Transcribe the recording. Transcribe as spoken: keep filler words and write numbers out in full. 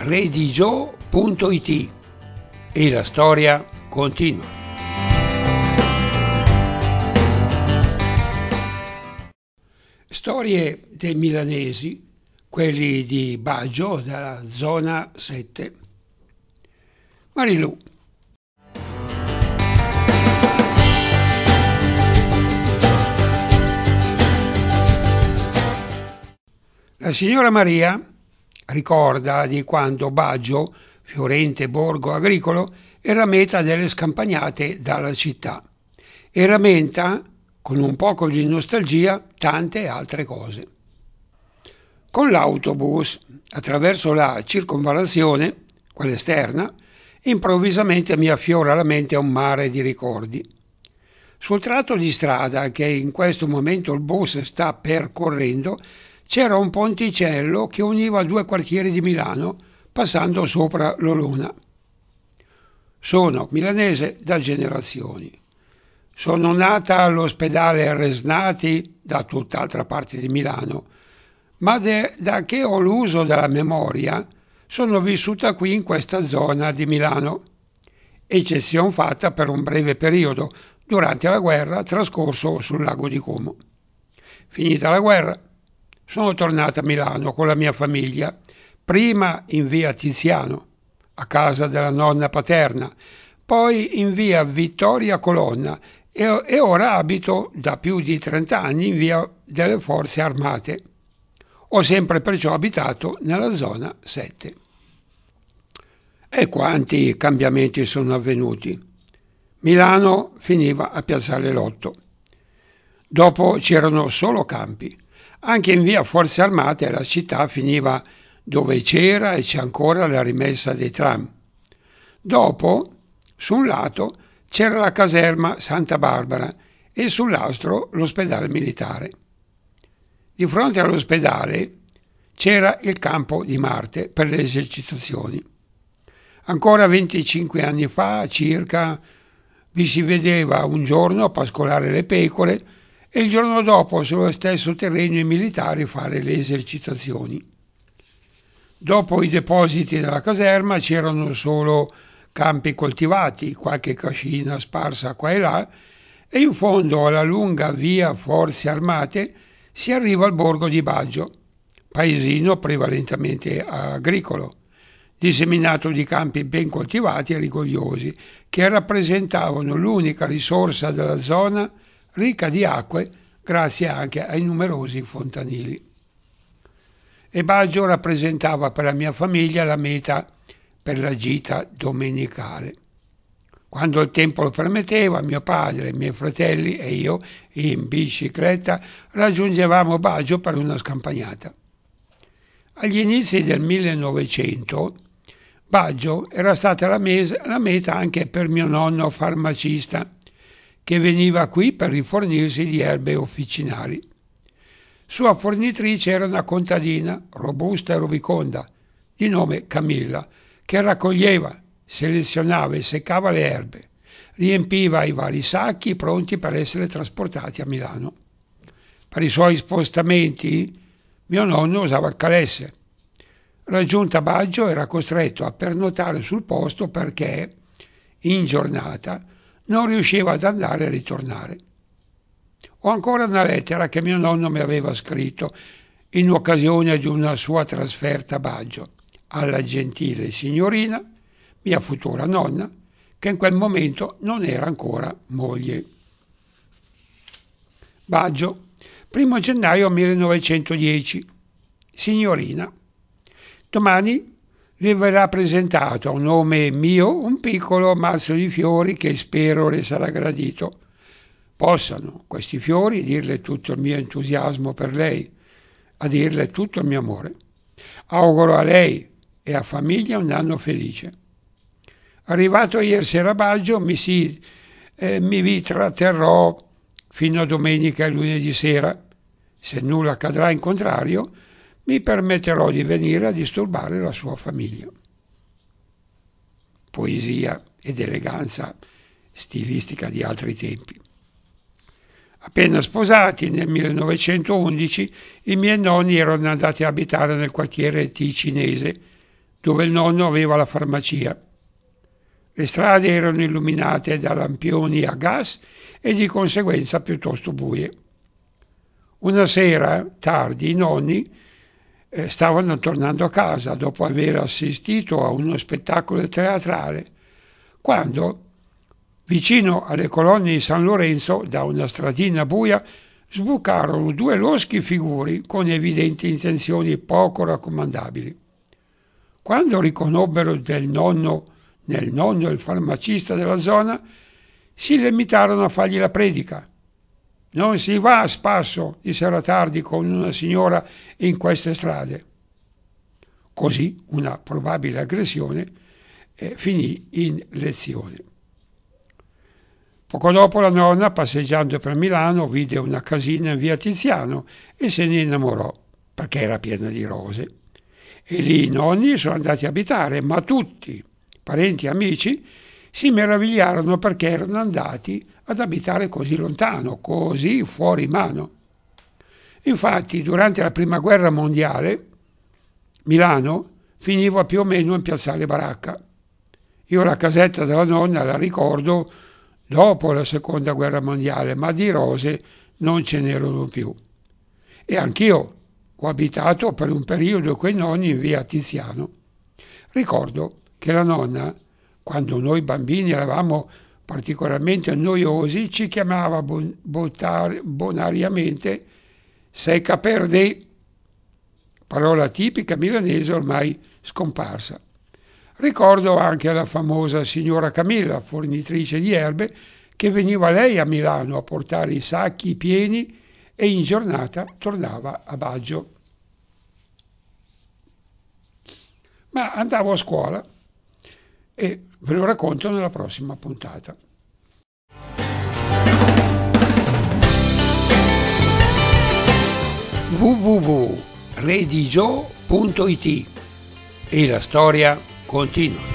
redigio punto it e la storia continua. Storie dei milanesi, quelli di Baggio, della zona sette. Marilù. La signora Maria ricorda di quando Baggio, fiorente borgo agricolo, era meta delle scampagnate dalla città e rammenta, con un poco di nostalgia, tante altre cose. Con l'autobus, attraverso la circonvallazione, quella esterna, improvvisamente mi affiora alla mente un mare di ricordi. Sul tratto di strada che in questo momento il bus sta percorrendo c'era un ponticello che univa due quartieri di Milano, passando sopra l'Olona. Sono milanese da generazioni. Sono nata all'ospedale Resnati, da tutt'altra parte di Milano, ma de, da che ho l'uso della memoria sono vissuta qui in questa zona di Milano, eccezione fatta per un breve periodo durante la guerra trascorso sul lago di Como. Finita la guerra, sono tornata a Milano con la mia famiglia, prima in via Tiziano, a casa della nonna paterna, poi in via Vittoria Colonna e, e ora abito da più di trenta anni in via delle Forze Armate. Ho sempre perciò abitato nella zona sette. E quanti cambiamenti sono avvenuti. Milano finiva a Piazzale Lotto. Dopo c'erano solo campi. Anche in via Forze Armate la città finiva dove c'era e c'è ancora la rimessa dei tram. Dopo, su un lato, c'era la caserma Santa Barbara e sull'altro l'ospedale militare. Di fronte all'ospedale c'era il campo di Marte per le esercitazioni. Ancora venticinque anni fa, circa, vi si vedeva un giorno pascolare le pecore e il giorno dopo sullo stesso terreno i militari fare le esercitazioni. Dopo i depositi della caserma c'erano solo campi coltivati, qualche cascina sparsa qua e là, e in fondo alla lunga via Forze Armate si arriva al borgo di Baggio, paesino prevalentemente agricolo, disseminato di campi ben coltivati e rigogliosi, che rappresentavano l'unica risorsa della zona ricca di acque grazie anche ai numerosi fontanili. E Baggio rappresentava per la mia famiglia la meta per la gita domenicale. Quando il tempo lo permetteva, mio padre, i miei fratelli e io, in bicicletta, raggiungevamo Baggio per una scampagnata. Agli inizi del millenovecento, Baggio era stata la, mes- la meta anche per mio nonno farmacista, che veniva qui per rifornirsi di erbe officinali. Sua fornitrice era una contadina, robusta e rubiconda, di nome Camilla, che raccoglieva, selezionava e seccava le erbe, riempiva i vari sacchi pronti per essere trasportati a Milano. Per i suoi spostamenti mio nonno usava il calesse. Raggiunta Baggio era costretto a pernotare sul posto perché, in giornata, non riusciva ad andare e ritornare. Ho ancora una lettera che mio nonno mi aveva scritto in occasione di una sua trasferta a Baggio, alla gentile signorina, mia futura nonna, che in quel momento non era ancora moglie. Baggio, primo gennaio millenovecentodieci. Signorina, domani le verrà presentato a un nome mio un piccolo mazzo di fiori che spero le sarà gradito. Possano questi fiori dirle tutto il mio entusiasmo per lei, a dirle tutto il mio amore. Auguro a lei e a famiglia un anno felice. Arrivato ieri sera a Baggio mi, si, eh, mi vi tratterrò fino a domenica e lunedì sera. Se nulla accadrà in contrario, mi permetterò di venire a disturbare la sua famiglia. Poesia ed eleganza stilistica di altri tempi. Appena sposati nel millenovecentoundici, i miei nonni erano andati a abitare nel quartiere ticinese, dove il nonno aveva la farmacia. Le strade erano illuminate da lampioni a gas e di conseguenza piuttosto buie. Una sera, tardi, i nonni eh, stavano tornando a casa dopo aver assistito a uno spettacolo teatrale, quando, vicino alle colonne di San Lorenzo, da una stradina buia, sbucarono due loschi figuri con evidenti intenzioni poco raccomandabili. Quando riconobbero del nonno, nel nonno il farmacista della zona, si limitarono a fargli la predica. «Non si va a spasso», dissero tardi con una signora, in queste strade. Così una probabile aggressione eh, finì in lezione. Poco dopo la nonna, passeggiando per Milano, vide una casina in via Tiziano e se ne innamorò, perché era piena di rose. E lì i nonni sono andati a abitare, ma tutti, parenti e amici, si meravigliarono perché erano andati ad abitare così lontano, così fuori mano. Infatti, durante la Prima Guerra Mondiale, Milano finiva più o meno in piazzale Baracca. Io la casetta della nonna la ricordo dopo la Seconda Guerra Mondiale, ma di rose non ce n'erano più. E anch'io ho abitato per un periodo coi nonni in via Tiziano. Ricordo che la nonna, quando noi bambini eravamo particolarmente noiosi, ci chiamava bon, botar, bonariamente secca perdè, parola tipica milanese ormai scomparsa. Ricordo anche la famosa signora Camilla, fornitrice di erbe, che veniva lei a Milano a portare i sacchi pieni e in giornata tornava a Baggio. Ma andavo a scuola e ve lo racconto nella prossima puntata. w w w punto redigio punto it e la storia continua.